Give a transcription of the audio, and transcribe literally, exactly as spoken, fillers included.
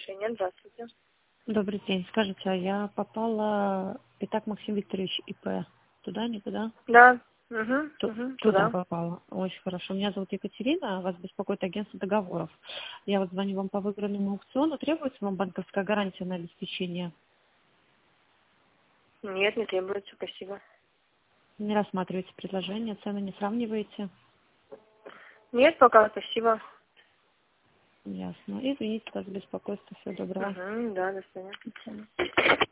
решения. Здравствуйте. Добрый день. Скажите, а я попала, Итак, Максим Викторович, ИП. Туда, никуда? Да. Угу, Ту- угу, Туда туда. попала. Очень хорошо. Меня зовут Екатерина, вас беспокоит агентство договоров. Я вот звоню вам по выигранному аукциону. Требуется вам банковская гарантия на обеспечение? Нет, не требуется, спасибо. Не рассматриваете предложение, цены не сравниваете? Нет, пока, спасибо. Ясно. Извините за беспокойство. Всего доброго. Угу, да, до свидания. До свидания.